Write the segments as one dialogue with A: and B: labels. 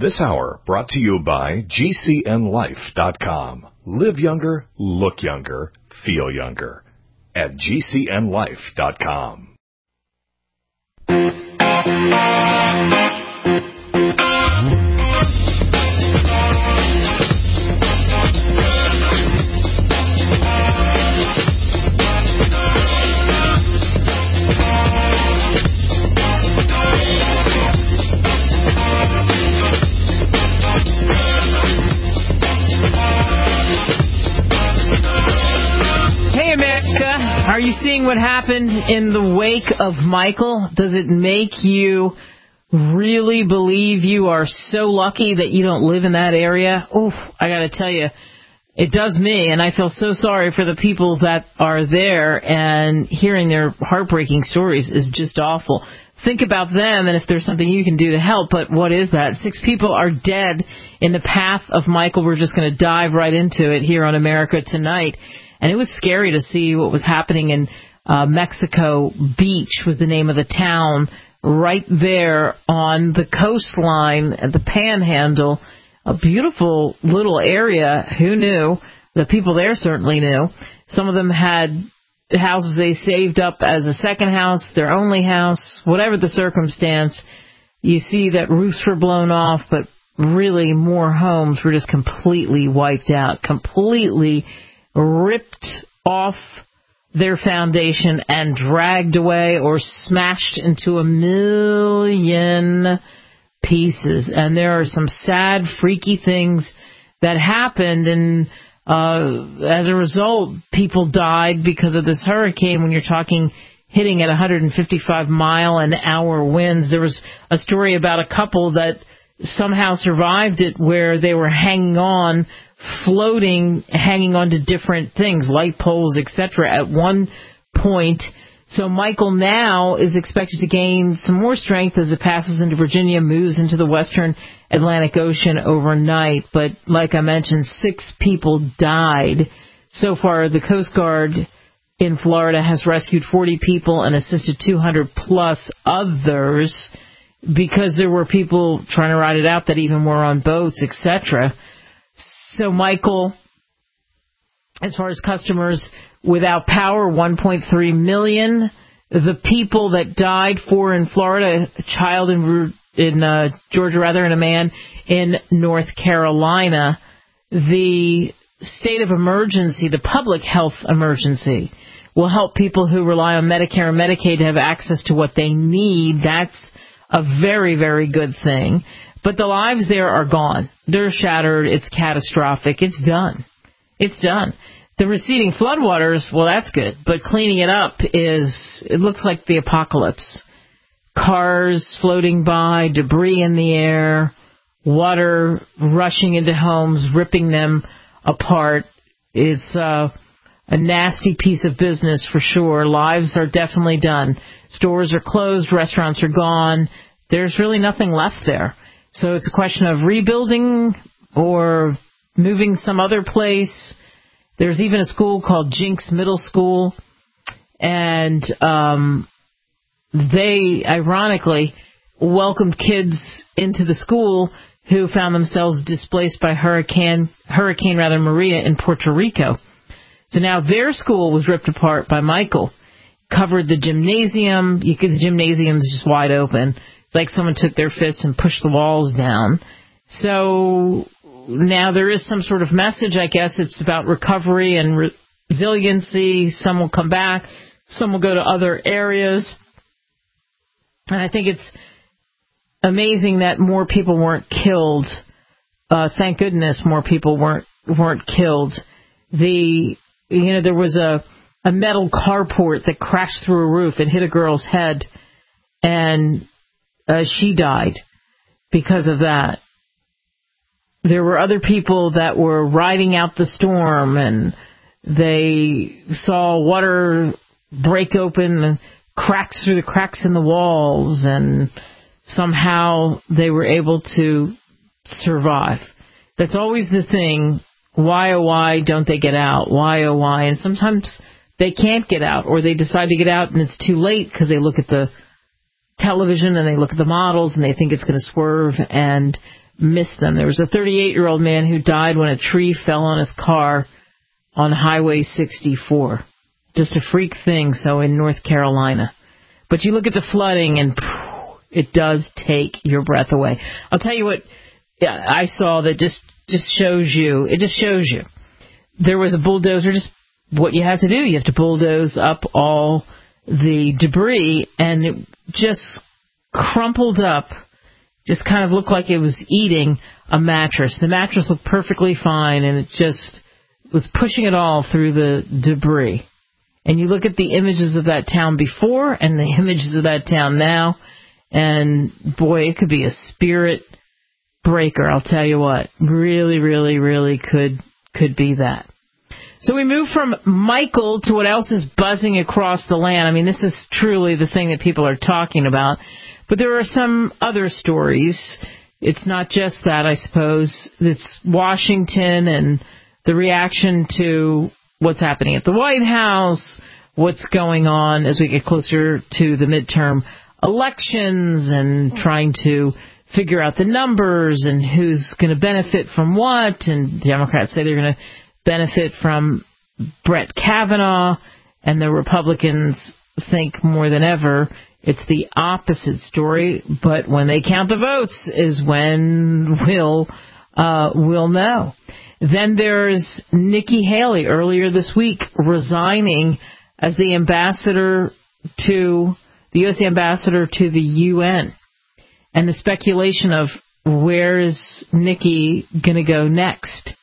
A: This hour brought to you by GCNLife.com. Live younger, look younger, feel younger at GCNLife.com.
B: Are you seeing what happened in the wake of Michael? Does it make you really believe you are so lucky that you don't live in that area? Oof, I got to tell you, it does me, and I feel so sorry for the people that are there, and hearing their heartbreaking stories is just awful. Think about them and if there's something you can do to help, but what is that? 6 people are dead in the path of Michael. We're just going to dive right into it here on America Tonight. And it was scary to see what was happening in Mexico Beach was the name of the town, right there on the coastline at the Panhandle. A beautiful little area. Who knew? The people there certainly knew. Some of them had houses they saved up as a second house, their only house, whatever the circumstance. You see that roofs were blown off, but really more homes were just completely wiped out, completely ripped off their foundation and dragged away or smashed into a million pieces. And there are some sad, freaky things that happened, and as a result, people died because of this hurricane. When you're talking hitting at 155-mile-an-hour winds, there was a story about a couple that somehow survived it where they were hanging on, floating, hanging on to different things, light poles, etc. at one point. So Michael now is expected to gain some more strength as it passes into Virginia, moves into the western Atlantic Ocean overnight. But like I mentioned, 6 people died. So far, the Coast Guard in Florida has rescued 40 people and assisted 200-plus others because there were people trying to ride it out that even were on boats, etc. So, Michael, as far as customers without power, 1.3 million. The people that died, 4 in Florida, a child in Georgia, and a man in North Carolina. The state of emergency, the public health emergency, will help people who rely on Medicare and Medicaid to have access to what they need. That's a very, very good thing. But the lives there are gone. They're shattered. It's catastrophic. It's done. It's done. The receding floodwaters, well, that's good. But cleaning it up it looks like the apocalypse. Cars floating by, debris in the air, water rushing into homes, ripping them apart. It's a nasty piece of business for sure. Lives are definitely done. Stores are closed. Restaurants are gone. There's really nothing left there. So it's a question of rebuilding or moving some other place. There's even a school called Jinx Middle School, and they, ironically, welcomed kids into the school who found themselves displaced by Hurricane Maria in Puerto Rico. So now their school was ripped apart by Michael, covered the gymnasium. The gymnasium's just wide open. It's like someone took their fist and pushed the walls down. So now there is some sort of message, I guess. It's about recovery and resiliency. Some will come back. Some will go to other areas. And I think it's amazing that more people weren't killed. Thank goodness more people weren't killed. There was a metal carport that crashed through a roof. It hit a girl's head, and she died because of that. There were other people that were riding out the storm, and they saw water break open and cracks through the cracks in the walls, and somehow they were able to survive. That's always the thing. Why, oh, why don't they get out? Why, oh, why? And sometimes they can't get out, or they decide to get out and it's too late because they look at the television and they look at the models and they think it's going to swerve and miss them. There was a 38-year-old man who died when a tree fell on his car on Highway 64. Just a freak thing, so in North Carolina. But you look at the flooding, and it does take your breath away. I'll tell you what I saw that just shows you. It just shows you. There was a bulldozer, just what you have to do. You have to bulldoze up all the debris, and it just crumpled up, just kind of looked like it was eating a mattress. The mattress looked perfectly fine, and it just was pushing it all through the debris. And you look at the images of that town before and the images of that town now, and boy, it could be a spirit breaker, I'll tell you what. Really, really, really could be that. So we move from Michael to what else is buzzing across the land. I mean, this is truly the thing that people are talking about. But there are some other stories. It's not just that, I suppose. It's Washington and the reaction to what's happening at the White House, what's going on as we get closer to the midterm elections and trying to figure out the numbers and who's going to benefit from what. And the Democrats say they're going to benefit from Brett Kavanaugh, and the Republicans think more than ever it's the opposite story. But when they count the votes is when we'll know. Then there's Nikki Haley earlier this week resigning as the U.S. ambassador to the UN. And the speculation of where is Nikki going to go next?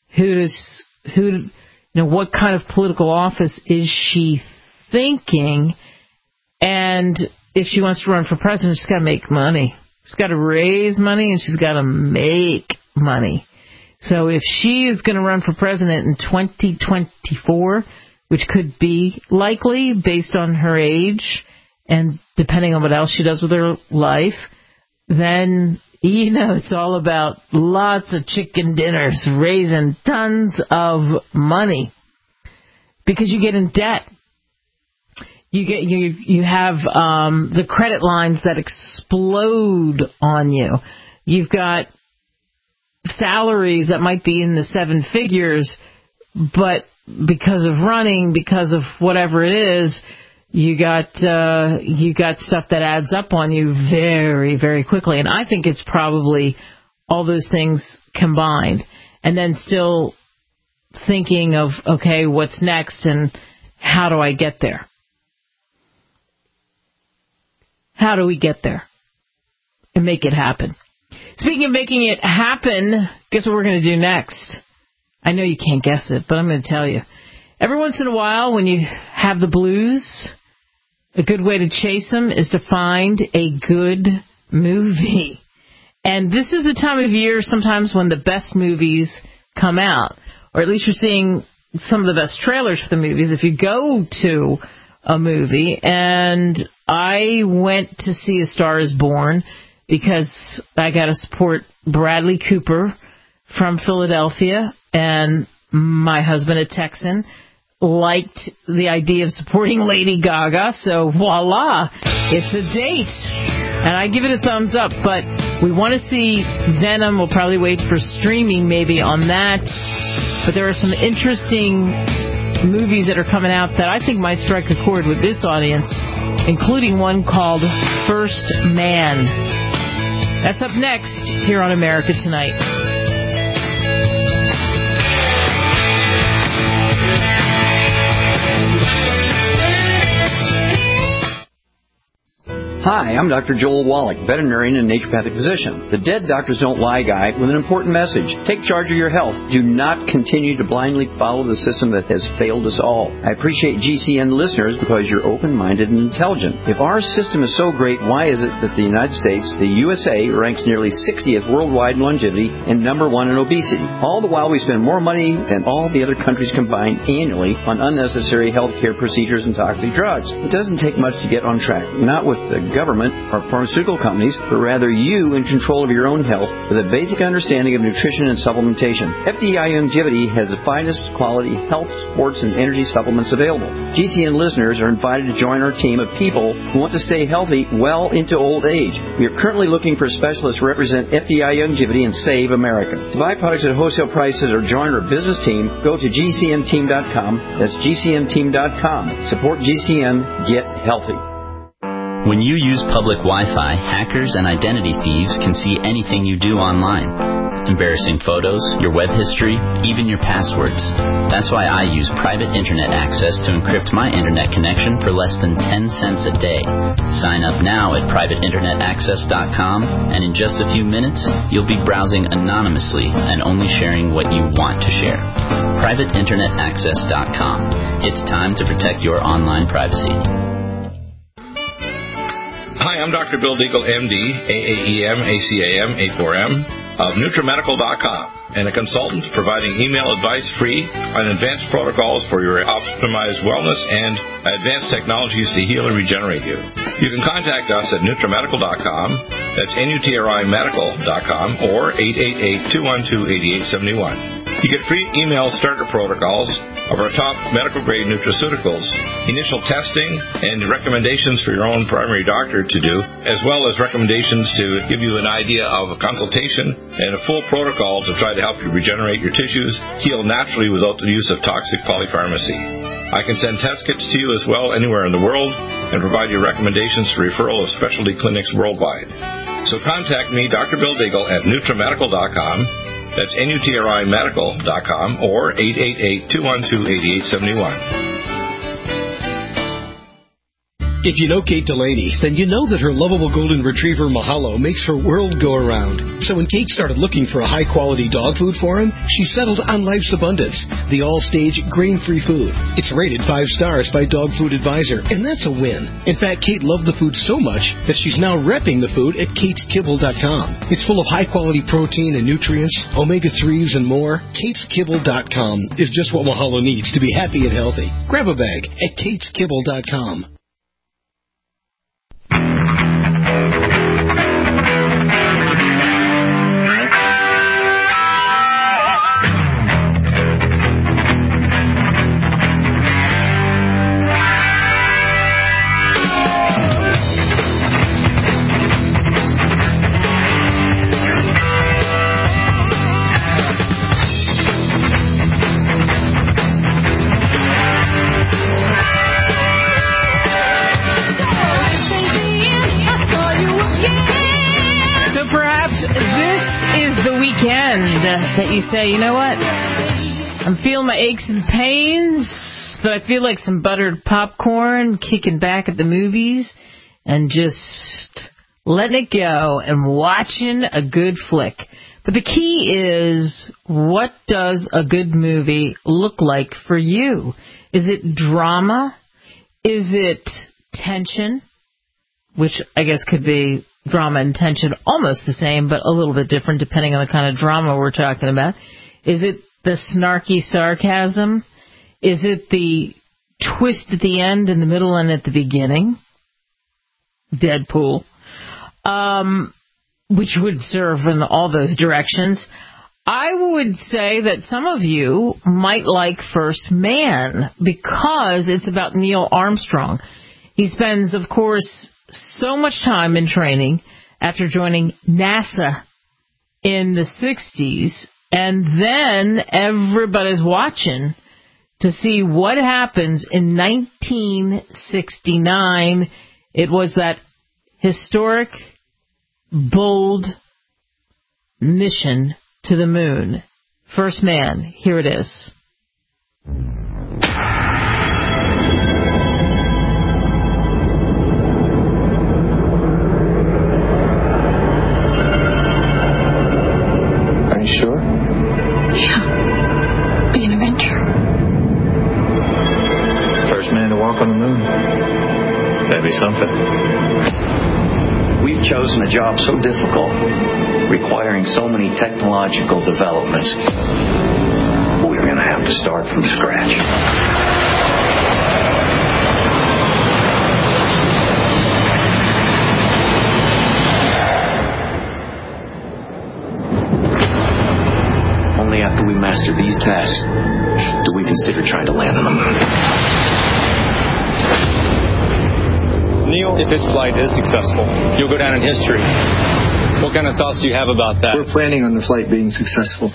B: What kind of political office is she thinking? And if she wants to run for president, she's got to make money. She's got to raise money, and she's got to make money. So if she is going to run for president in 2024, which could be likely based on her age and depending on what else she does with her life, then, it's all about lots of chicken dinners, raising tons of money, because you get in debt. You have the credit lines that explode on you. You've got salaries that might be in the 7 figures, but because of running, because of whatever it is, you got stuff that adds up on you very, very quickly. And I think it's probably all those things combined. And then still thinking of, okay, what's next and how do I get there? How do we get there and make it happen? Speaking of making it happen, guess what we're going to do next? I know you can't guess it, but I'm going to tell you. Every once in a while, when you have the blues, a good way to chase them is to find a good movie. And this is the time of year sometimes when the best movies come out, or at least you're seeing some of the best trailers for the movies. If you go to a movie, and I went to see A Star is Born because I got to support Bradley Cooper from Philadelphia, and my husband, a Texan, liked the idea of supporting Lady Gaga, so voila, it's a date. And I give it a thumbs up, but we want to see Venom. We'll probably wait for streaming maybe on that. But there are some interesting movies that are coming out that I think might strike a chord with this audience, including one called First Man. That's up next here on America Tonight.
C: Hi, I'm Dr. Joel Wallach, veterinarian and naturopathic physician. The Dead Doctors Don't Lie guy with an important message. Take charge of your health. Do not continue to blindly follow the system that has failed us all. I appreciate GCN listeners because you're open-minded and intelligent. If our system is so great, why is it that the United States, the USA, ranks nearly 60th worldwide in longevity and number 1 in obesity? All the while we spend more money than all the other countries combined annually on unnecessary health care procedures and toxic drugs. It doesn't take much to get on track, not with the government or pharmaceutical companies, but rather you in control of your own health with a basic understanding of nutrition and supplementation. FDI Longevity has the finest quality health, sports, and energy supplements available. GCN listeners are invited to join our team of people who want to stay healthy well into old age. We are currently looking for specialists to represent FDI Longevity and Save America. To buy products at wholesale prices or join our business team, go to GCNteam.com. That's GCNteam.com. Support GCN. Get healthy.
D: When you use public Wi-Fi, hackers and identity thieves can see anything you do online. Embarrassing photos, your web history, even your passwords. That's why I use private internet access to encrypt my internet connection for less than 10 cents a day. Sign up now at privateinternetaccess.com, and in just a few minutes, you'll be browsing anonymously and only sharing what you want to share. privateinternetaccess.com. It's time to protect your online privacy.
E: Hi, I'm Dr. Bill Deagle, MD, AAEM, ACAM, A4M, of NutriMedical.com, and a consultant providing email advice free on advanced protocols for your optimized wellness and advanced technologies to heal and regenerate you. You can contact us at NutriMedical.com, that's NutriMedical.com, or 888-212-8871. You get free email starter protocols of our top medical-grade nutraceuticals, initial testing, and recommendations for your own primary doctor to do, as well as recommendations to give you an idea of a consultation and a full protocol to try to help you regenerate your tissues, heal naturally without the use of toxic polypharmacy. I can send test kits to you as well anywhere in the world and provide you recommendations for referral of specialty clinics worldwide. So contact me, Dr. Bill Deagle, at NutriMedical.com. That's NutriMedical.com or 888-212-8871.
F: If you know Kate Delaney, then you know that her lovable golden retriever Mahalo makes her world go around. So when Kate started looking for a high-quality dog food for him, she settled on Life's Abundance, the all-stage grain-free food. It's rated 5 stars by Dog Food Advisor, and that's a win. In fact, Kate loved the food so much that she's now repping the food at KatesKibble.com. It's full of high-quality protein and nutrients, omega-3s, and more. KatesKibble.com is just what Mahalo needs to be happy and healthy. Grab a bag at KatesKibble.com.
B: That you say, you know what, I'm feeling my aches and pains, but I feel like some buttered popcorn, kicking back at the movies and just letting it go and watching a good flick. But the key is, what does a good movie look like for you? Is it drama? Is it tension? Which I guess could be drama and tension almost the same, but a little bit different depending on the kind of drama we're talking about. Is it the snarky sarcasm? Is it the twist at the end, in the middle, and at the beginning? Deadpool. Which would serve in all those directions. I would say that some of you might like First Man because it's about Neil Armstrong. He spends, of course, so much time in training after joining NASA in the 60s, and then everybody's watching to see what happens in 1969. It was that historic, bold mission to the moon. First Man, here it is.
G: Are you sure?
H: Yeah. Be an adventure.
G: First man to walk on the moon. That'd be something.
C: We've chosen a job so difficult, requiring so many technological developments. We're going to have to start from scratch.
I: after we master these tasks, do we consider trying to land on the moon?
J: Neil, if this flight is successful, you'll go down in history. What kind of thoughts do you have about that?
G: We're planning on the flight being successful.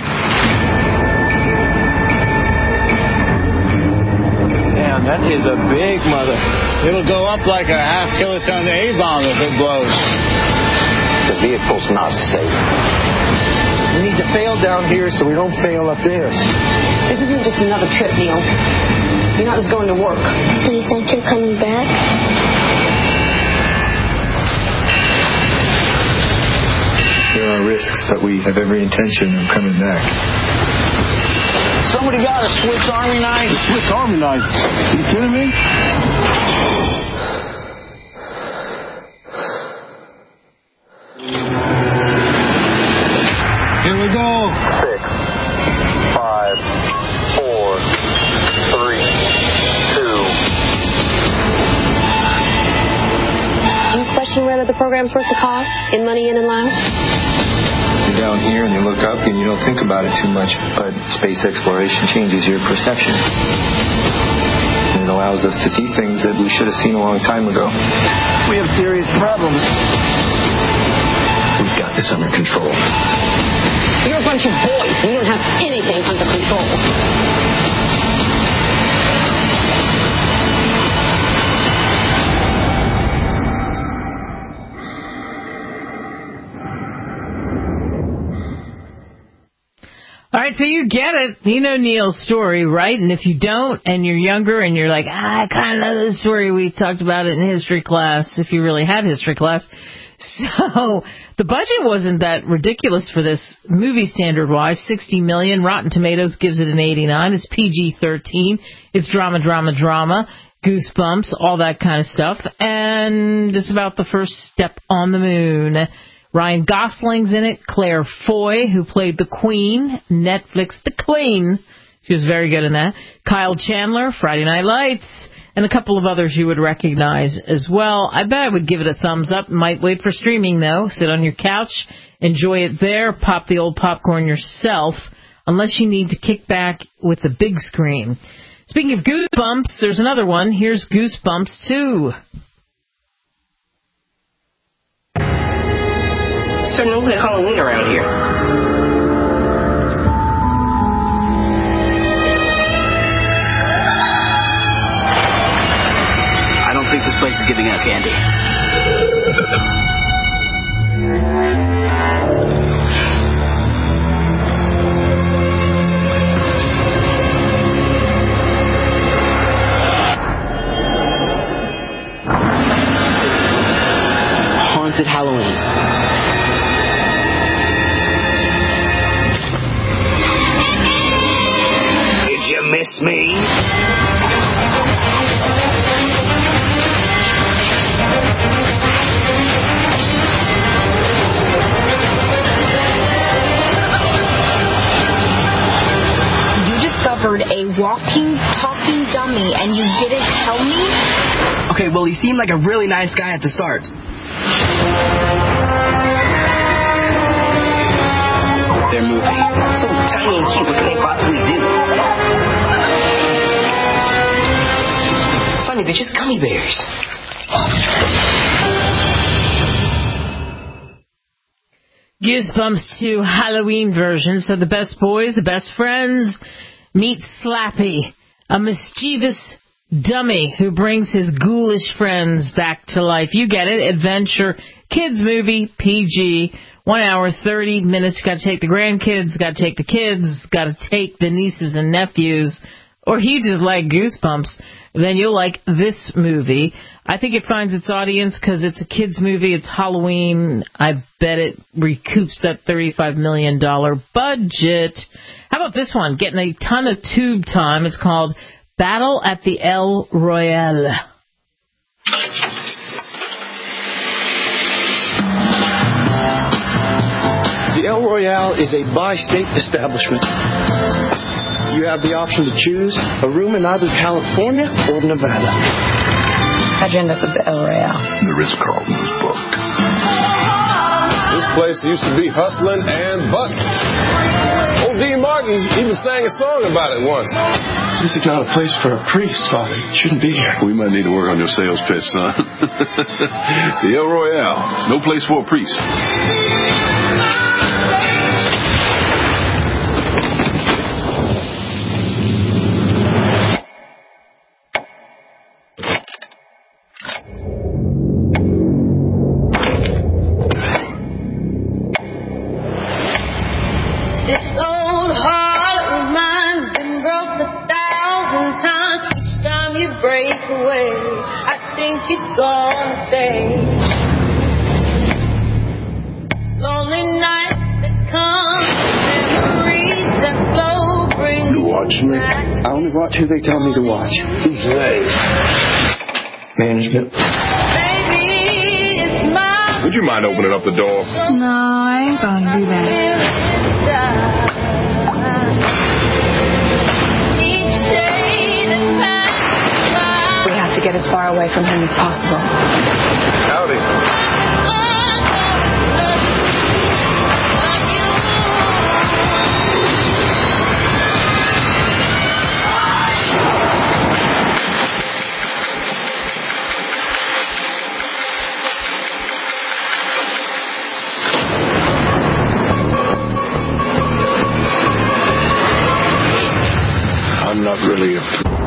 K: Damn, that is a big mother. It'll go up like a half-kiloton A-bomb if it blows.
I: The vehicle's not safe.
G: We need to fail down here so we don't fail up there.
H: This isn't just another trip, Neil. You're not just going to work. Do you think you're coming back?
G: There are risks, but we have every intention of coming back.
K: Somebody got a Swiss Army knife? A Swiss Army knife? Are you kidding me? Here we go.
L: 6, 5, 4, 3, 2.
H: Do you question whether the program's worth the cost in money in and laughs?
G: You're down here and you look up and you don't think about it too much, but space exploration changes your perception. And it allows us to see things that we should have seen a long time ago.
K: We have serious problems.
I: We've got this under control.
H: You're a bunch of boys. You don't have anything under control.
B: All right, so you get it. You know Neil's story, right? And if you don't, and you're younger, and you're like, I kind of know this story. We talked about it in history class, if you really had history class. So the budget wasn't that ridiculous for this movie standard-wise. $60 million. Rotten Tomatoes gives it an 89. It's PG-13. It's drama. Goosebumps, all that kind of stuff. And it's about the first step on the moon. Ryan Gosling's in it. Claire Foy, who played the Queen. Netflix, the Queen. She was very good in that. Kyle Chandler, Friday Night Lights. And a couple of others you would recognize as well. I bet I would give it a thumbs up. Might wait for streaming, though. Sit on your couch. Enjoy it there. Pop the old popcorn yourself. Unless you need to kick back with the big screen. Speaking of Goosebumps, there's another one. Here's Goosebumps 2.
M: Starting to look like Halloween around here.
I: I don't think this place is giving out candy.
M: Haunted Halloween.
I: Did you miss me?
H: You discovered a walking, talking dummy and you didn't tell me?
M: Okay, well, he seemed like a really nice guy at the start. They're moving. So tiny and cute, what can they possibly do? Sonny, they're just gummy bears.
B: Goosebumps 2 Halloween version. So the best boys, the best friends, meet Slappy, a mischievous dummy who brings his ghoulish friends back to life. You get it. Adventure, kids movie, PG, 1 hour, 30 minutes. Got to take the grandkids, got to take the kids, got to take the nieces and nephews. Or you just like Goosebumps, then you'll like this movie. I think it finds its audience because it's a kids movie. It's Halloween. I bet it recoups that $35 million budget. How about this one? Getting a ton of tube time. It's called Battle at the El Royale.
F: The El Royale is a bi-state establishment. You have the option to choose a room in either California or Nevada.
H: How'd you end up at the El Royale?
N: The Ritz-Carlton was booked.
O: This place used to be hustling and busting. Reverend Dean Martin even sang a song about it once.
P: This is not a place for a priest, Father. You shouldn't be here.
N: We might need to work on your sales pitch, son. The El Royale. No place for a priest.
H: This old heart of mine's been broke 1,000 times. Each time you break away, I think you're gonna stay. Lonely nights that come, memories that flow, bring
P: You watch me? I only watch who they tell me to watch. Who's they? Management.
H: Baby, it's my
O: Would you mind opening up the door?
Q: No, I ain't gonna do that.
H: Each day that passes by.
Q: We have to get as far away from him as possible.
O: Howdy. I'm not really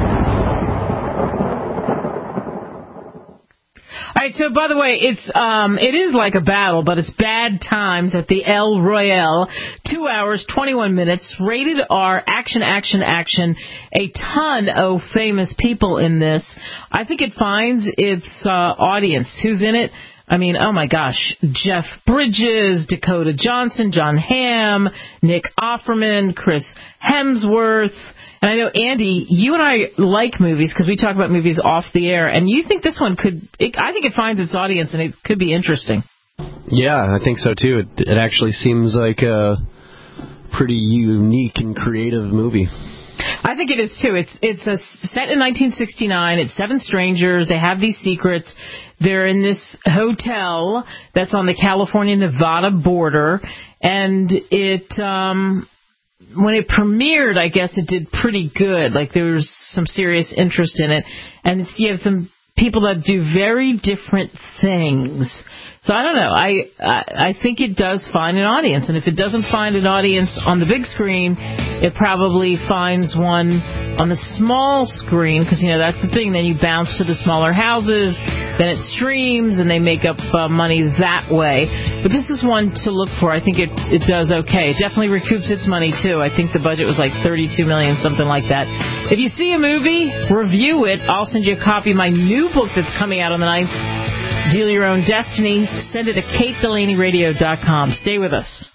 B: All right, so by the way, it is like a battle, but it's Bad Times at the El Royale. 2 hours, 21 minutes, rated R, action. A ton of famous people in this. I think it finds its audience. Who's in it? I mean, oh my gosh, Jeff Bridges, Dakota Johnson, John Hamm, Nick Offerman, Chris Hemsworth. And I know, Andy, you and I like movies because we talk about movies off the air, and you think this one I think it finds its audience and it could be interesting.
R: Yeah, I think so too. It actually seems like a pretty unique and creative movie.
B: I think it is too. It's set in 1969. It's 7 strangers. They have these secrets. They're in this hotel that's on the California-Nevada border, and when it premiered, I guess it did pretty good. Like, there was some serious interest in it. And you have some people that do very different things. So I don't know. I think it does find an audience. And if it doesn't find an audience on the big screen, it probably finds one on the small screen. Because, that's the thing. Then you bounce to the smaller houses. Then it streams, and they make up money that way. But this is one to look for. I think it does okay. It definitely recoups its money, too. I think the budget was like $32 million, something like that. If you see a movie, review it. I'll send you a copy of my new book that's coming out on the 9th. Deal Your Own Destiny. Send it to KateDelaneyRadio.com. Stay with us.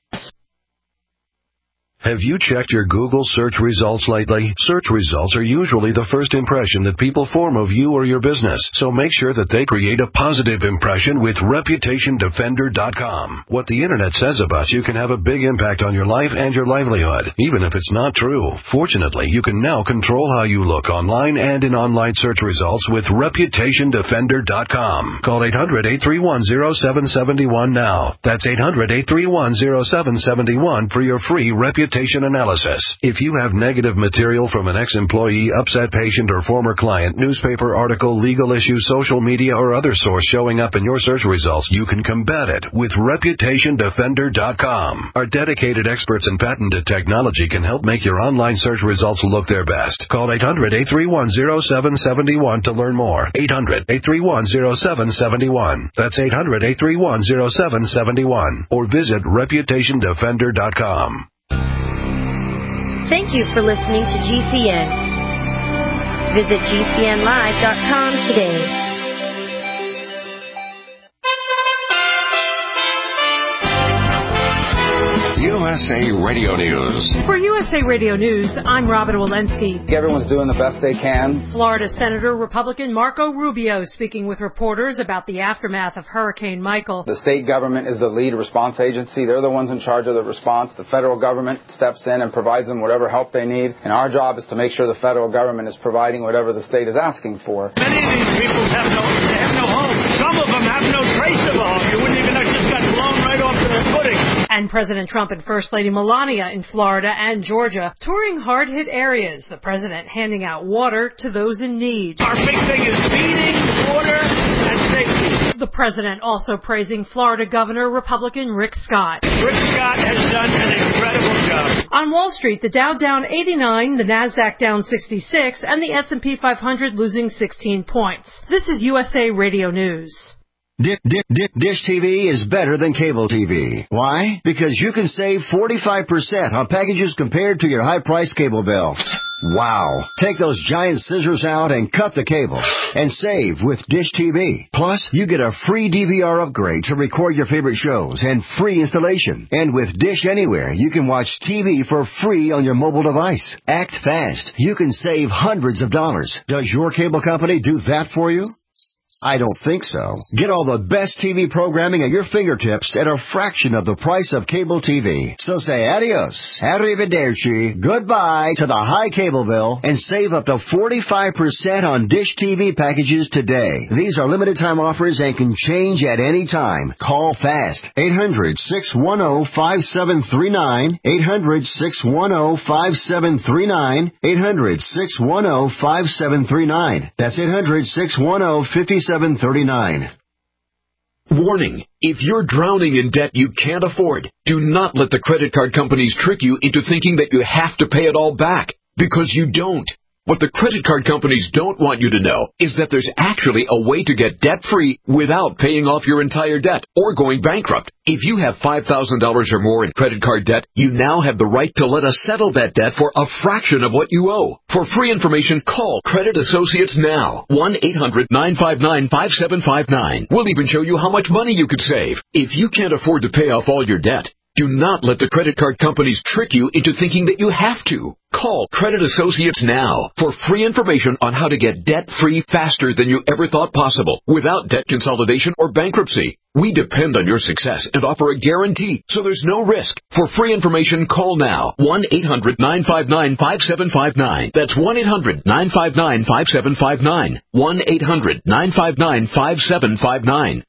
S: Have you checked your Google search results lately? Search results are usually the first impression that people form of you or your business, so make sure that they create a positive impression with ReputationDefender.com. What the Internet says about you can have a big impact on your life and your livelihood, even if it's not true. Fortunately, you can now control how you look online and in online search results with ReputationDefender.com. Call 800-831-0771 now. That's 800-831-0771 for your free reputation analysis. If you have negative material from an ex-employee, upset patient, or former client, newspaper article, legal issue, social media, or other source showing up in your search results, you can combat it with ReputationDefender.com. Our dedicated experts in patented technology can help make your online search results look their best. Call 800-831-0771 to learn more. 800-831-0771. That's 800-831-0771. Or visit ReputationDefender.com.
T: Thank you for listening to GCN. Visit GCNlive.com today.
U: USA Radio News.
V: For USA Radio News, I'm Robin Walensky.
W: Everyone's doing the best they can.
V: Florida Senator Republican Marco Rubio speaking with reporters about the aftermath of Hurricane Michael.
W: The state government is the lead response agency. They're the ones in charge of the response. The federal government steps in and provides them whatever help they need. And our job is to make sure the federal government is providing whatever the state is asking for.
X: Many of these people have no home. Some of them have no trace of a home. You wouldn't even know, just got blown right off to their footing.
V: And And President Trump and First Lady Melania in Florida and Georgia touring hard-hit areas, the president handing out water to those in need.
A: Our big thing is feeding, water, and safety.
V: The president also praising Florida Governor Republican Rick Scott.
A: Rick Scott has done an incredible job.
V: On Wall Street, the Dow down 89, the Nasdaq down 66, and the S&P 500 losing 16 points. This is USA Radio News.
D: Dish TV is better than cable TV. Why? Because you can save 45% on packages compared to your high-priced cable bill. Wow. Take those giant scissors out and cut the cable and save with Dish TV. Plus, you get a free DVR upgrade to record your favorite shows and free installation. And with Dish Anywhere, you can watch TV for free on your mobile device. Act fast. You can save hundreds of dollars. Does your cable company do that for you? I don't think so. Get all the best TV programming at your fingertips at a fraction of the price of cable TV. So say adios, arrivederci, goodbye to the high cable bill and save up to 45% on Dish TV packages today. These are limited time offers and can change at any time. Call fast. 800-610-5739. 800-610-5739. 800-610-5739. That's 800-610-5739.
E: Warning. If you're drowning in debt you can't afford, do not let the credit card companies trick you into thinking that you have to pay it all back, because you don't. What the credit card companies don't want you to know is that there's actually a way to get debt-free without paying off your entire debt or going bankrupt. If you have $5,000 or more in credit card debt, you now have the right to let us settle that debt for a fraction of what you owe. For free information, call Credit Associates now. 1-800-959-5759. We'll even show you how much money you could save. If you can't afford to pay off all your debt, do not let the credit card companies trick you into thinking that you have to. Call Credit Associates now for free information on how to get debt-free faster than you ever thought possible without debt consolidation or bankruptcy. We depend on your success and offer a guarantee, so there's no risk. For free information, call now. 1-800-959-5759. That's 1-800-959-5759. 1-800-959-5759.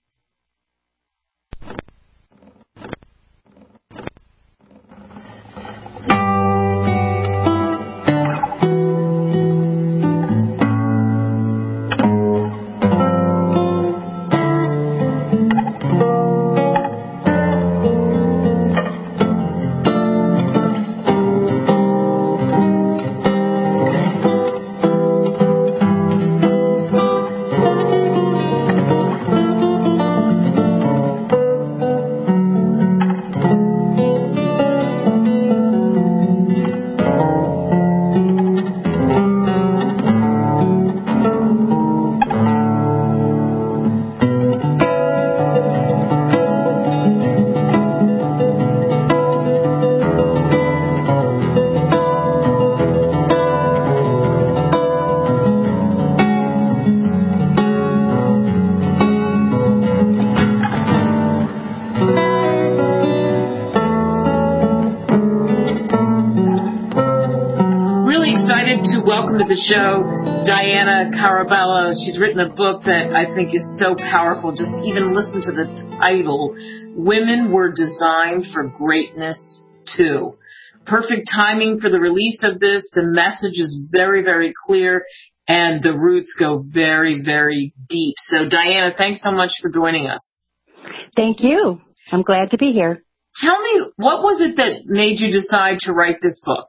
B: welcome to the show Diana Carabello. She's written a book that I think is so powerful. Just even listen to the title. Women Were Designed for Greatness Too. Perfect timing for the release of this. The message is very, very clear, and the roots go very, very deep. So, Diana, thanks so much for joining us.
X: Thank you. I'm glad to be here.
B: Tell me, what was it that made you decide to write this book?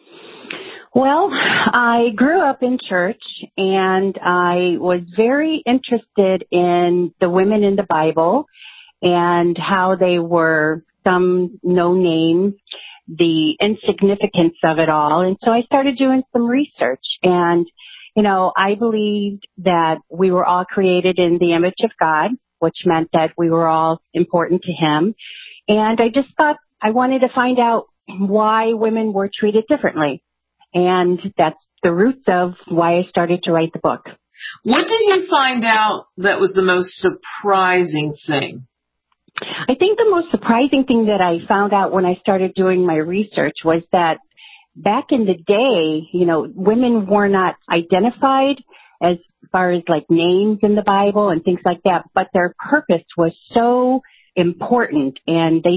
X: Well, I grew up in church, and I was very interested in the women in the Bible and how they were some no names, the insignificance of it all. And so I started doing some research. And, you know, I believed that we were all created in the image of God, which meant that we were all important to Him. And I just thought I wanted to find out why women were treated differently. And that's the roots of why I started to write the book.
B: What did you find out that was the most surprising thing?
X: I think the most surprising thing that I found out when I started doing my research was that back in the day, you know, women were not identified as far as like names in the Bible and things like that, but their purpose was so important, and they did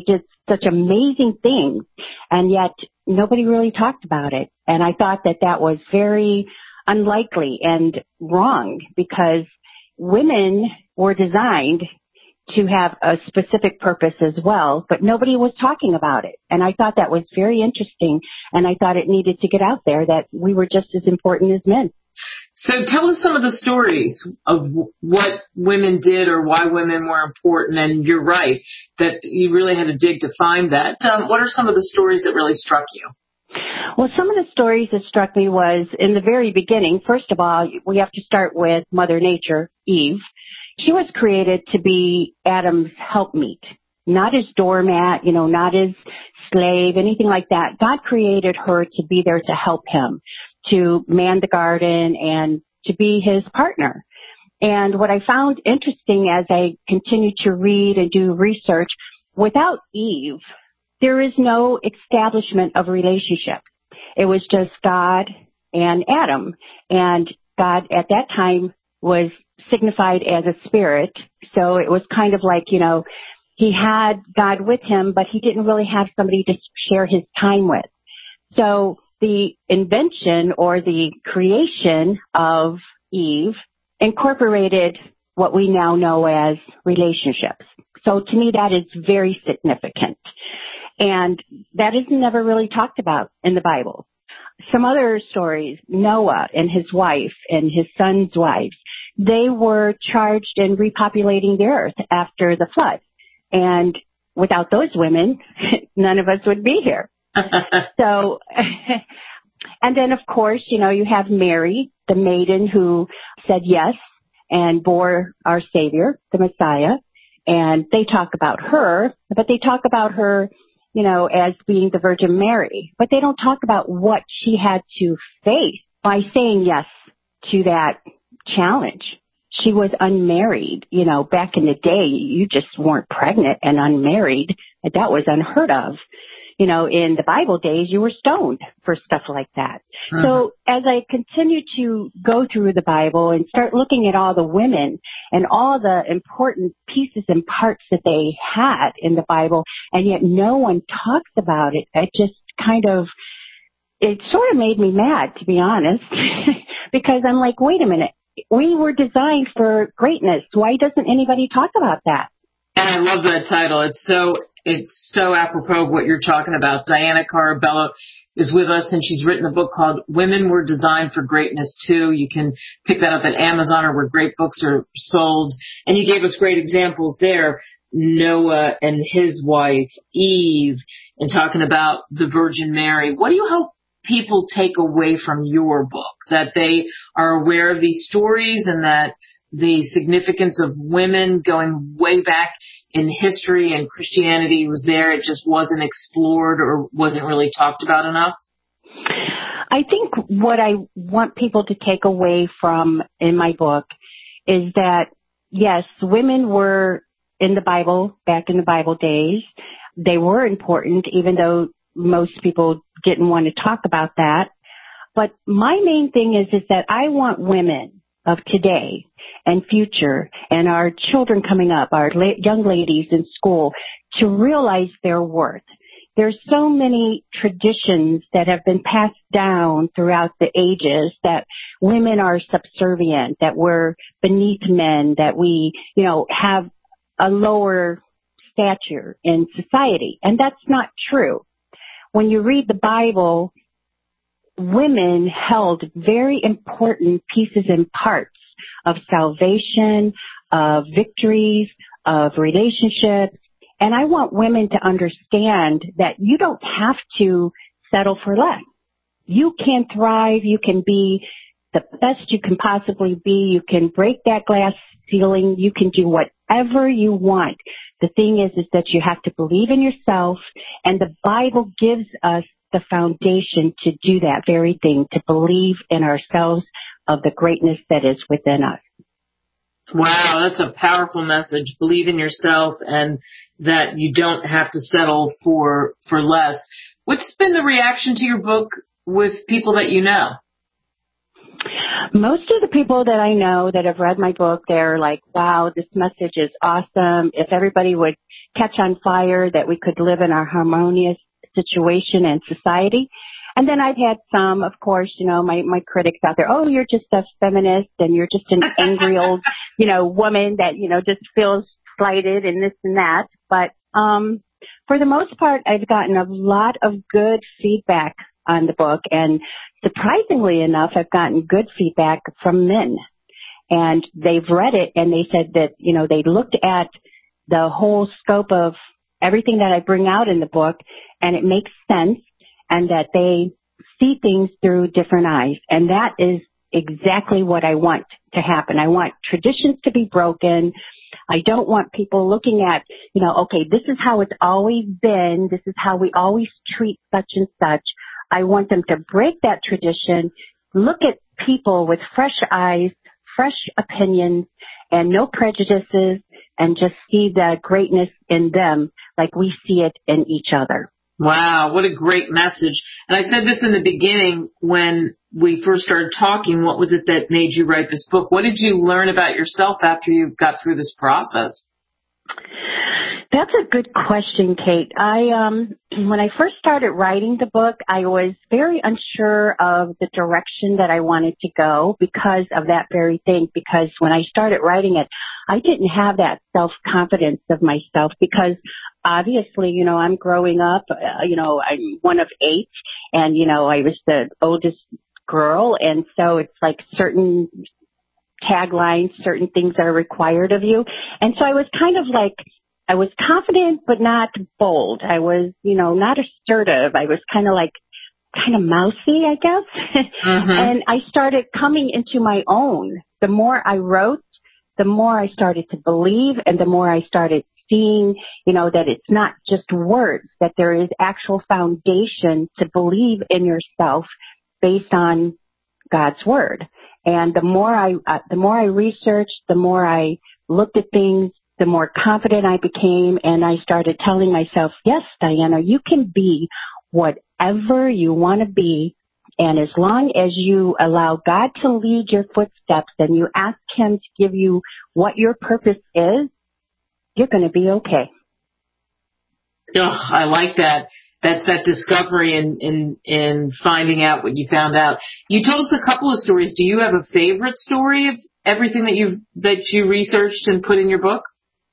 X: such amazing things, and yet nobody really talked about it. And I thought that that was very unlikely and wrong, because women were designed to have a specific purpose as well, but nobody was talking about it. And I thought that was very interesting, and I thought it needed to get out there that we were just as important as men.
B: So tell us some of the stories of what women did or why women were important. And you're right that you really had to dig to find that. What are some of the stories that really struck you?
X: Well, some of the stories that struck me was in the very beginning. First of all, we have to start with Mother Nature, Eve. She was created to be Adam's helpmeet, not his doormat, not his slave, anything like that. God created her to be there to help him, to man the garden and to be his partner. And what I found interesting as I continued to read and do research, without Eve, there is no establishment of relationship. It was just God and Adam. And God at that time was signified as a spirit. So it was kind of like, he had God with him, but he didn't really have somebody to share his time with. So the invention or the creation of Eve incorporated what we now know as relationships. So to me, that is very significant. And that is never really talked about in the Bible. Some other stories, Noah and his wife and his son's wives, they were charged in repopulating the earth after the flood. And without those women, none of us would be here. So, and then of course, you have Mary, the maiden who said yes and bore our Savior, the Messiah. And they talk about her, but they talk about her, as being the Virgin Mary. But they don't talk about what she had to face by saying yes to that challenge. She was unmarried. Back in the day, you just weren't pregnant and unmarried. That was unheard of. In the Bible days, you were stoned for stuff like that. Mm-hmm. So as I continue to go through the Bible and start looking at all the women and all the important pieces and parts that they had in the Bible, and yet no one talks about it, it sort of made me mad, to be honest, because I'm like, wait a minute, we were designed for greatness. Why doesn't anybody talk about that?
B: And I love that title. It's so apropos of what you're talking about. Diana Carabello is with us, and she's written a book called Women Were Designed for Greatness Too. You can pick that up at Amazon or where great books are sold. And you gave us great examples there. Noah and his wife, Eve, and talking about the Virgin Mary. What do you hope people take away from your book? That they are aware of these stories and that the significance of women going way back in history and Christianity was there. It just wasn't explored or wasn't really talked about enough?
X: I think what I want people to take away from in my book is that, yes, women were in the Bible, back in the Bible days. They were important, even though most people didn't want to talk about that. But my main thing is that I want women of today and future and our children coming up, our young ladies in school, to realize their worth. There's so many traditions that have been passed down throughout the ages that women are subservient, that we're beneath men, that we, have a lower stature in society. And that's not true. When you read the Bible, women held very important pieces and parts of salvation, of victories, of relationships. And I want women to understand that you don't have to settle for less. You can thrive. You can be the best you can possibly be. You can break that glass ceiling. You can do whatever you want. The thing is that you have to believe in yourself, and the Bible gives us the foundation to do that very thing, to believe in ourselves of the greatness that is within us.
B: Wow, that's a powerful message. Believe in yourself and that you don't have to settle for less. What's been the reaction to your book with people that you know?
X: Most of the people that I know that have read my book, they're like, wow, this message is awesome. If everybody would catch on fire, that we could live in a harmonious situation and society. And then I've had some, of course, my critics out there, oh, you're just a feminist and you're just an angry old, woman that, just feels slighted and this and that. But for the most part, I've gotten a lot of good feedback on the book. And surprisingly enough, I've gotten good feedback from men. And they've read it and they said that, they looked at the whole scope of everything that I bring out in the book and it makes sense, and that they see things through different eyes. And that is exactly what I want to happen. I want traditions to be broken. I don't want people looking at, okay, this is how it's always been. This is how we always treat such and such. I want them to break that tradition, look at people with fresh eyes, fresh opinions, and no prejudices, and just see the greatness in them like we see it in each other.
B: Wow, what a great message. And I said this in the beginning when we first started talking. What was it that made you write this book? What did you learn about yourself after you got through this process?
X: That's a good question, Kate. When I first started writing the book, I was very unsure of the direction that I wanted to go because of that very thing. Because when I started writing it, I didn't have that self-confidence of myself because obviously, I'm growing up, I'm one of 8 and, I was the oldest girl. And so it's like certain taglines, certain things that are required of you. And so I was kind of like, I was confident, but not bold. I was, not assertive. I was kind of mousy, I guess. Mm-hmm. And I started coming into my own. The more I wrote, the more I started to believe, and the more I started seeing, that it's not just words, that there is actual foundation to believe in yourself based on God's word. And the more I researched, the more I looked at things, the more confident I became, and I started telling myself, yes, Diana, you can be whatever you want to be. And as long as you allow God to lead your footsteps and you ask Him to give you what your purpose is, you're going to be okay.
B: Oh, I like that. That's that discovery in finding out what you found out. You told us a couple of stories. Do you have a favorite story of everything that you researched and put in your book?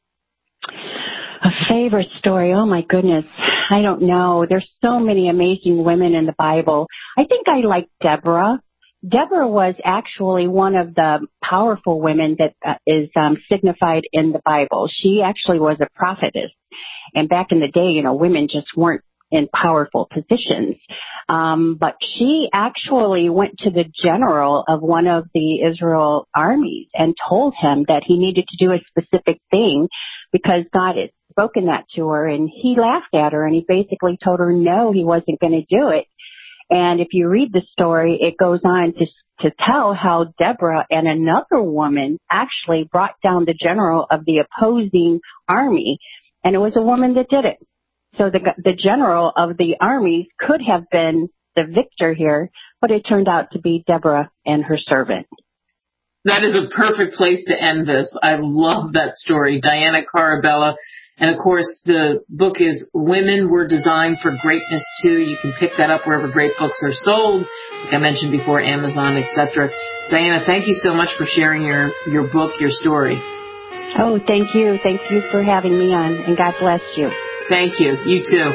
X: A favorite story? Oh my goodness. I don't know. There's so many amazing women in the Bible. I think I like Deborah. Deborah was actually one of the powerful women that is signified in the Bible. She actually was a prophetess. And back in the day, women just weren't in powerful positions. But she actually went to the general of one of the Israel armies and told him that he needed to do a specific thing because God had spoken that to her. And he laughed at her and he basically told her no, he wasn't going to do it. And if you read the story, it goes on to tell how Deborah and another woman actually brought down the general of the opposing army. And it was a woman that did it. So the general of the armies could have been the victor here, but it turned out to be Deborah and her servant.
B: That is a perfect place to end this. I love that story. Diana Carabella. And, of course, the book is Women Were Designed for Greatness Too. You can pick that up wherever great books are sold. Like I mentioned before, Amazon, etc. Diana, thank you so much for sharing your book, your story.
X: Oh, thank you. Thank you for having me on, and God bless you.
B: Thank you. You too.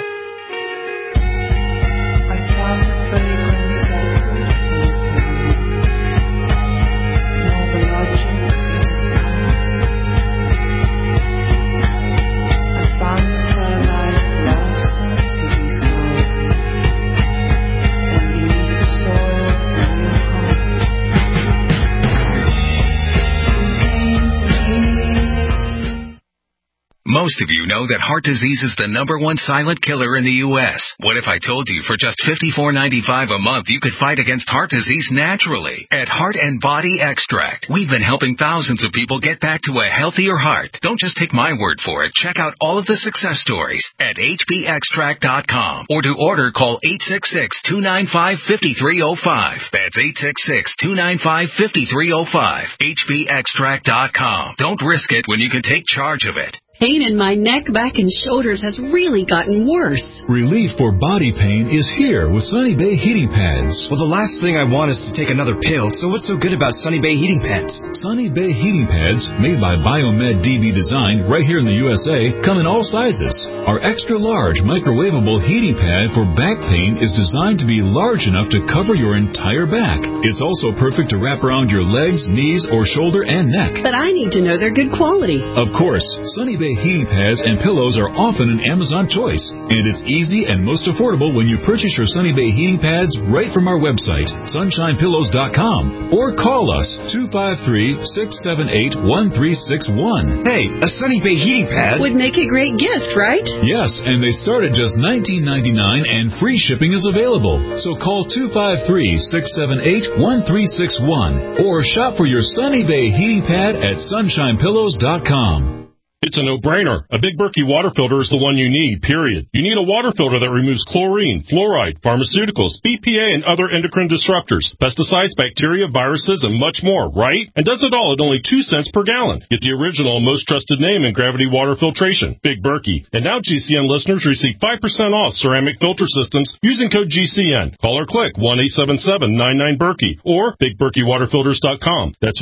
C: Most of you know that heart disease is the #1 silent killer in the U.S. What if I told you for just $54.95 a month you could fight against heart disease naturally? At Heart and Body Extract, we've been helping thousands of people get back to a healthier heart. Don't just take my word for it. Check out all of the success stories at hbextract.com. Or to order, call 866-295-5305. That's 866-295-5305. hbextract.com. Don't risk it when you can take charge of it.
G: Pain in my neck, back, and shoulders has really gotten worse.
J: Relief for body pain is here with Sunny Bay heating pads.
K: Well, the last thing I want is to take another pill, so what's so good about Sunny Bay heating pads?
J: Sunny Bay heating pads, made by Biomed DB Design right here in the USA, come in all sizes. Our extra large microwavable heating pad for back pain is designed to be large enough to cover your entire back. It's also perfect to wrap around your legs, knees, or shoulder and neck.
G: But I need to know they're good quality.
J: Of course, Sunny Bay heating pads and pillows are often an Amazon choice, and it's easy and most affordable when you purchase your Sunny Bay heating pads right from our website, sunshinepillows.com, or call us 253-678-1361.
K: Hey, a Sunny Bay heating pad
G: would make a great gift, right?
J: Yes, and they start at just $19.99 and free shipping is available. So call 253-678-1361 or shop for your Sunny Bay heating pad at sunshinepillows.com.
L: It's a no-brainer. A Big Berkey water filter is the one you need, period. You need a water filter that removes chlorine, fluoride, pharmaceuticals, BPA, and other endocrine disruptors, pesticides, bacteria, viruses, and much more, right? And does it all at only 2 cents per gallon. Get the original and most trusted name in gravity water filtration, Big Berkey. And now GCN listeners receive 5% off ceramic filter systems using code GCN. Call or click 1-877-99-BERKEY or BigBerkeyWaterFilters.com. That's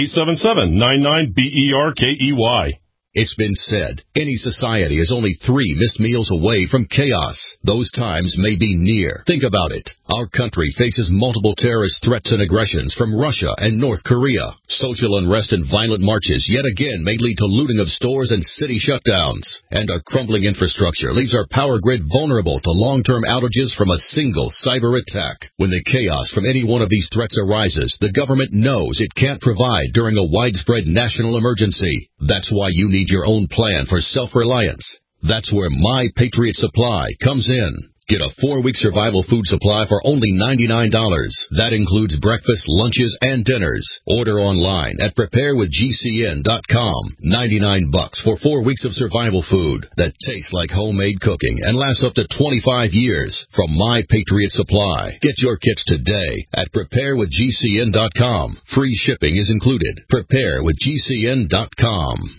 L: 1-877-99-BERKEY.
Y: It's been said, any society is only 3 missed meals away from chaos. Those times may be near. Think about it. Our country faces multiple terrorist threats and aggressions from Russia and North Korea. Social unrest and violent marches yet again may lead to looting of stores and city shutdowns. And our crumbling infrastructure leaves our power grid vulnerable to long-term outages from a single cyber attack. When the chaos from any one of these threats arises, the government knows it can't provide during a widespread national emergency. That's why you need your own plan for self-reliance. That's where My Patriot Supply comes in. Get a 4-week survival food supply for only $99. That includes breakfast, lunches, and dinners. Order online at preparewithgcn.com. $99 for 4 weeks of survival food that tastes like homemade cooking and lasts up to 25 years from My Patriot Supply. Get your kits today at preparewithgcn.com. Free shipping is included. Preparewithgcn.com.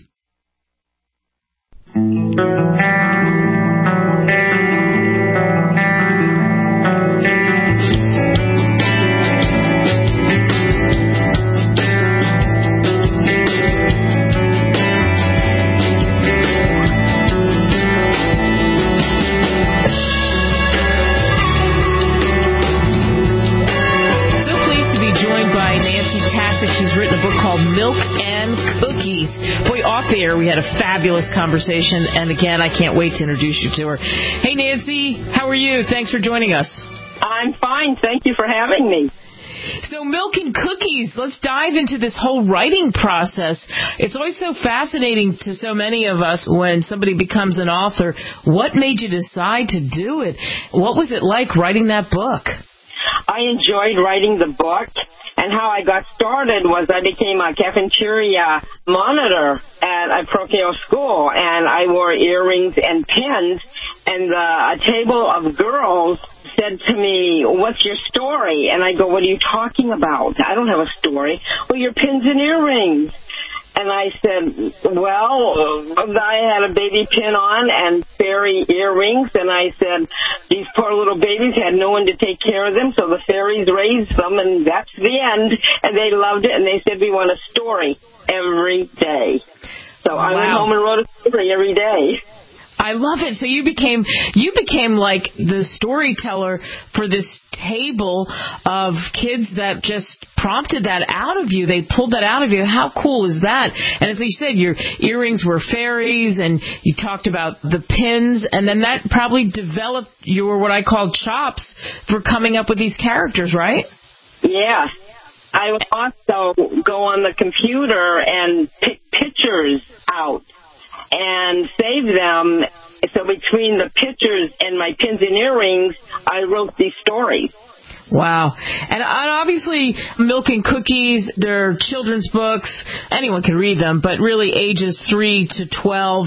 B: She's written a book called Milk and Cookies. Boy, off the air, we had a fabulous conversation, and again, I can't wait to introduce you to her. Hey, Nancy, how are you? Thanks for joining us.
Z: I'm fine. Thank you for having me.
B: So, Milk and Cookies, let's dive into this whole writing process. It's always so fascinating to so many of us when somebody becomes an author. What made you decide to do it? What was it like writing that book?
Z: I enjoyed writing the book, and how I got started was I became a cafeteria monitor at a parochial school, and I wore earrings and pins, and a table of girls said to me, "What's your story?" And I go, "What are you talking about? I don't have a story." "Well, your pins and earrings." And I said, well, I had a baby pin on and fairy earrings, and I said, these poor little babies had no one to take care of them, so the fairies raised them, and that's the end. And they loved it, and they said, we want a story every day. So I went home and wrote a story every day.
B: I love it. So you became like the storyteller for this table of kids that just prompted that out of you. They pulled that out of you. How cool is that? And as you said, your earrings were fairies, and you talked about the pins, and then that probably developed your what I call chops for coming up with these characters, right?
Z: Yeah. I would also go on the computer and pick pictures out and save them. So between the pictures and my pins and earrings, I wrote these stories.
B: Wow. And obviously, Milk and Cookies, they're children's books. Anyone can read them, but really ages 3 to 12.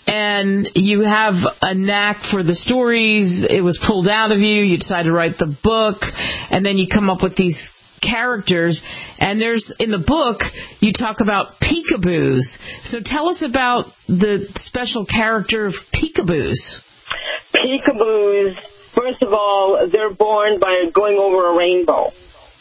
B: And you have a knack for the stories. It was pulled out of you. You decided to write the book. And then you come up with these characters, and there's in the book you talk about peekaboos. So tell us about the special character of peekaboos.
Z: Peekaboos, first of all, they're born by going over a rainbow.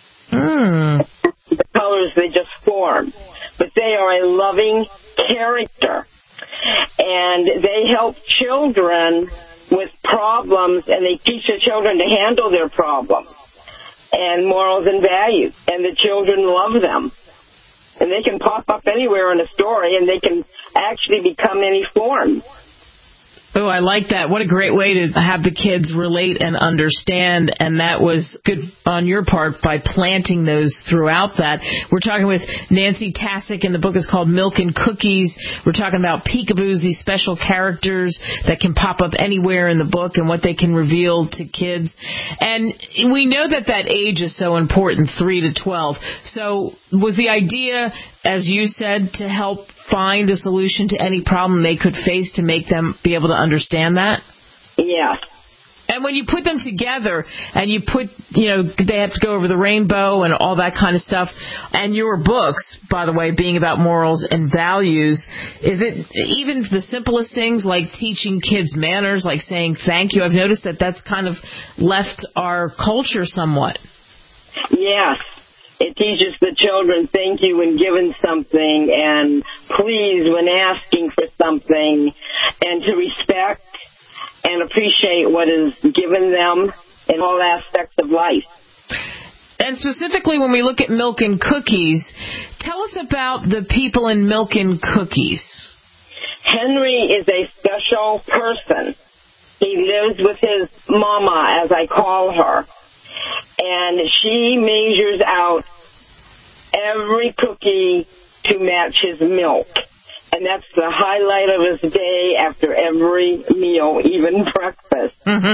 Z: The colors, they just form. But they are a loving character. And they help children with problems, and they teach the children to handle their problems and morals and values. And the children love them. And they can pop up anywhere in a story, and they can actually become any form.
B: Oh, I like that. What a great way to have the kids relate and understand, and that was good on your part by planting those throughout that. We're talking with Nancy Tasik, and the book is called Milk and Cookies. We're talking about peekaboos, these special characters that can pop up anywhere in the book and what they can reveal to kids. And we know that age is so important, 3 to 12. So was the idea, as you said, to help find a solution to any problem they could face to make them be able to understand that?
Z: Yeah.
B: And when you put them together and you put, they have to go over the rainbow and all that kind of stuff, and your books, by the way, being about morals and values, is it even the simplest things like teaching kids manners, like saying thank you? I've noticed that that's kind of left our culture somewhat.
Z: Yes. It teaches the children thank you when given something, and please when asking for something, and to respect and appreciate what is given them in all aspects of life.
B: And specifically when we look at Milk and Cookies, tell us about the people in Milk and Cookies.
Z: Henry is a special person. He lives with his mama, as I call her. And she measures out every cookie to match his milk. And that's the highlight of his day after every meal, even breakfast.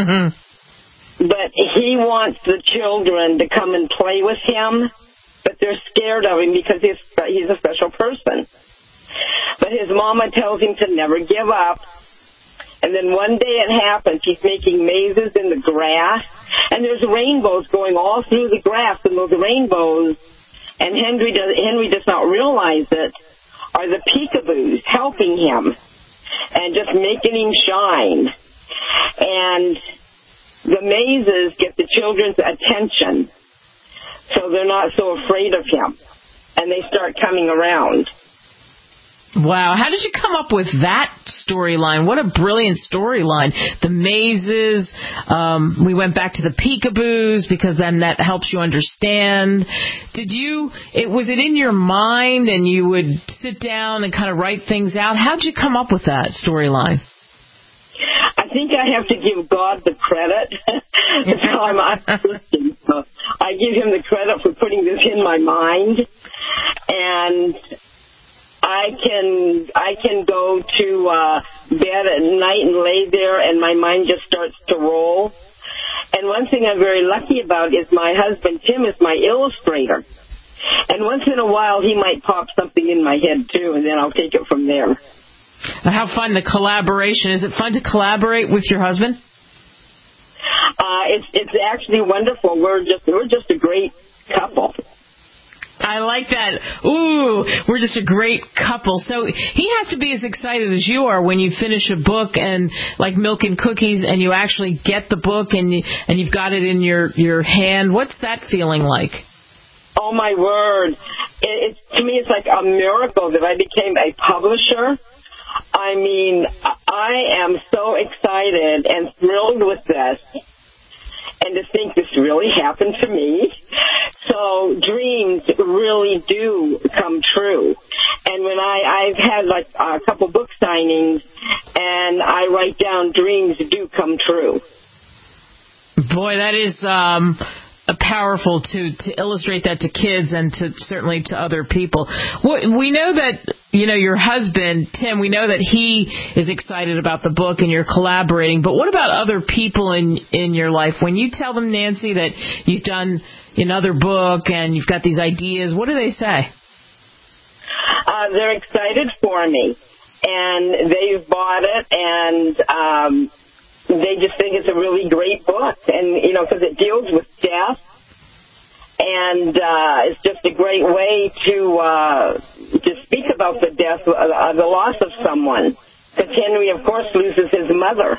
Z: But he wants the children to come and play with him, but they're scared of him because he's a special person. But his mama tells him to never give up. And then one day it happens. He's making mazes in the grass, and there's rainbows going all through the grass, and those rainbows, and Henry does not realize it, are the peekaboos helping him and just making him shine. And the mazes get the children's attention, so they're not so afraid of him, and they start coming around.
B: Wow, how did you come up with that storyline? What a brilliant storyline. The mazes, we went back to the peekaboos because then that helps you understand. Was it in your mind and you would sit down and kind of write things out? How did you come up with that storyline?
Z: I think I have to give God the credit. So I'm a Christian, so I give him the credit for putting this in my mind. And I can go to bed at night and lay there, and my mind just starts to roll. And one thing I'm very lucky about is my husband, Tim, is my illustrator. And once in a while, he might pop something in my head, too, and then I'll take it from there.
B: How fun, the collaboration. Is it fun to collaborate with your husband?
Z: It's actually wonderful. We're just a great couple.
B: I like that. Ooh, we're just a great couple. So he has to be as excited as you are when you finish a book and like Milk and Cookies, and you actually get the book and you've got it in your hand. What's that feeling like?
Z: Oh my word! To me, it's like a miracle that I became a publisher. I mean, I am so excited and thrilled with this. And to think this really happened to me. So dreams really do come true. And when I've had like a couple book signings, and I write down dreams do come true.
B: Boy, that is powerful to illustrate that to kids and to certainly to other people. We know that, your husband, Tim, we know that he is excited about the book and you're collaborating, but what about other people in your life? When you tell them, Nancy, that you've done another book and you've got these ideas, what do they say?
Z: They're excited for me, and they've bought it, and they just think it's a really great book, and because it deals with death And it's just a great way to speak about the death, the loss of someone. Because Henry, of course, loses his mother.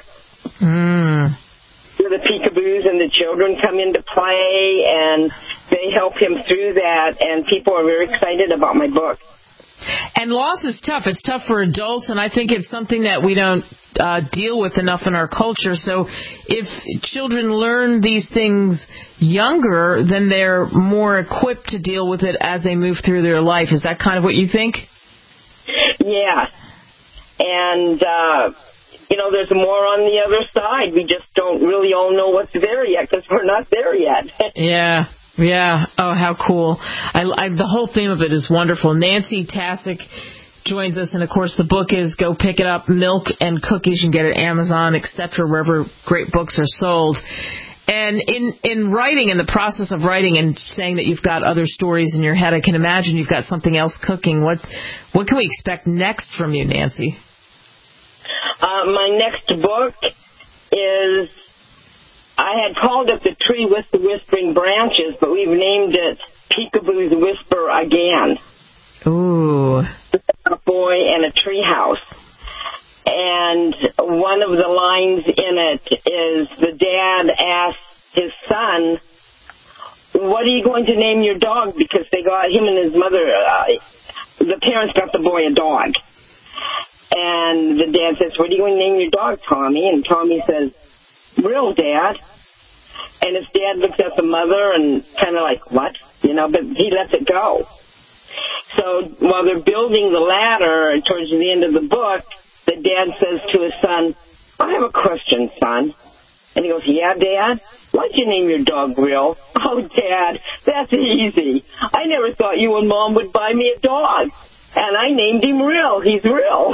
Z: The peekaboos and the children come into play, and they help him through that, and people are very excited about my book.
B: And loss is tough. It's tough for adults, and I think it's something that we don't deal with enough in our culture. So if children learn these things younger, then they're more equipped to deal with it as they move through their life. Is that kind of what you think?
Z: Yeah. And, there's more on the other side. We just don't really all know what's there yet because we're not there yet.
B: Yeah. Oh, how cool. The whole theme of it is wonderful. Nancy Tasik joins us, and, of course, the book is Go Pick It Up, Milk and Cookies. You can get it at Amazon, etc., wherever great books are sold. And in writing, in the process of writing and saying that you've got other stories in your head, I can imagine you've got something else cooking. What can we expect next from you, Nancy?
Z: My next book is, I had called it The Tree with the Whispering Branches, but we've named it Peekaboo's Whisper Again.
B: Ooh.
Z: A boy and a tree house. And one of the lines in it is the dad asked his son, what are you going to name your dog? Because they got him and his mother, the parents got the boy a dog. And the dad says, what are you going to name your dog, Tommy? And Tommy says, Real, Dad. And his dad looks at the mother and kind of like, what? But he lets it go. So while they're building the ladder towards the end of the book, the dad says to his son, I have a question, son. And he goes, yeah, Dad? Why'd you name your dog Real? Oh, Dad, that's easy. I never thought you and Mom would buy me a dog. And I named him Real. He's real.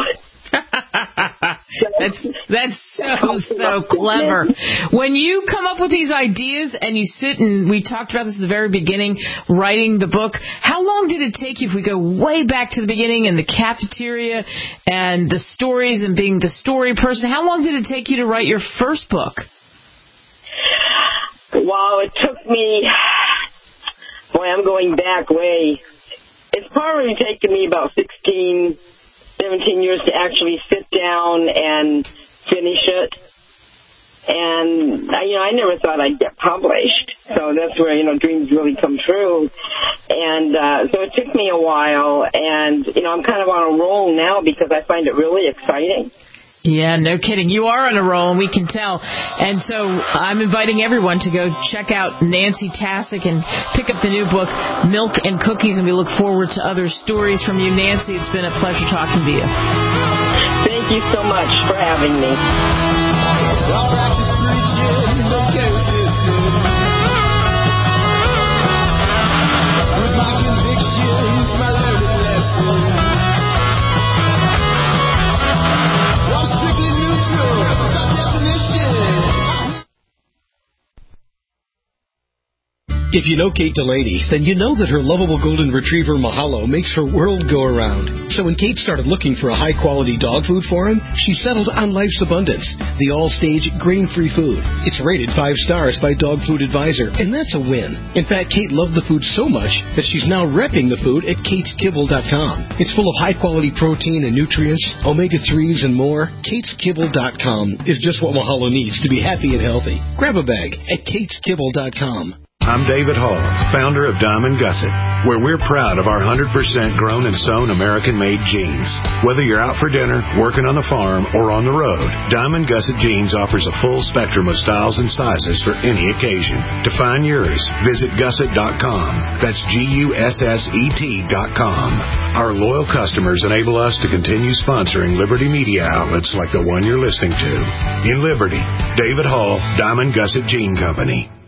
B: That's so clever. When you come up with these ideas and you sit, and we talked about this at the very beginning, writing the book, how long did it take you, if we go way back to the beginning and the cafeteria and the stories and being the story person, how long did it take you to write your first book?
Z: Wow, it took me, I'm going back way. It's probably taken me about 16, 17 years to actually sit down and finish it. And, I never thought I'd get published. So that's where, dreams really come true. And so it took me a while. And, I'm kind of on a roll now because I find it really exciting.
B: Yeah, no kidding. You are on a roll, and we can tell. And so I'm inviting everyone to go check out Nancy Tasik and pick up the new book, Milk and Cookies, and we look forward to other stories from you, Nancy. It's been a pleasure talking to you.
Z: Thank you so much for having me.
F: With my convictions, my learned lessons. Strictly neutral, by definition.
H: If you know Kate Delaney, then you know that her lovable golden retriever Mahalo makes her world go around. So when Kate started looking for a high-quality dog food for him, she settled on Life's Abundance, the all-stage grain-free food. It's rated 5 stars by Dog Food Advisor, and that's a win. In fact, Kate loved the food so much that she's now repping the food at KatesKibble.com. It's full of high-quality protein and nutrients, omega-3s, and more. KatesKibble.com is just what Mahalo needs to be happy and healthy. Grab a bag at KatesKibble.com.
I: I'm David Hall, founder of Diamond Gusset, where we're proud of our 100% grown and sewn American-made jeans. Whether you're out for dinner, working on the farm, or on the road, Diamond Gusset Jeans offers a full spectrum of styles and sizes for any occasion. To find yours, visit gusset.com. That's GUSSET.com. Our loyal customers enable us to continue sponsoring Liberty Media outlets like the one you're listening to. In Liberty, David Hall, Diamond Gusset Jean Company.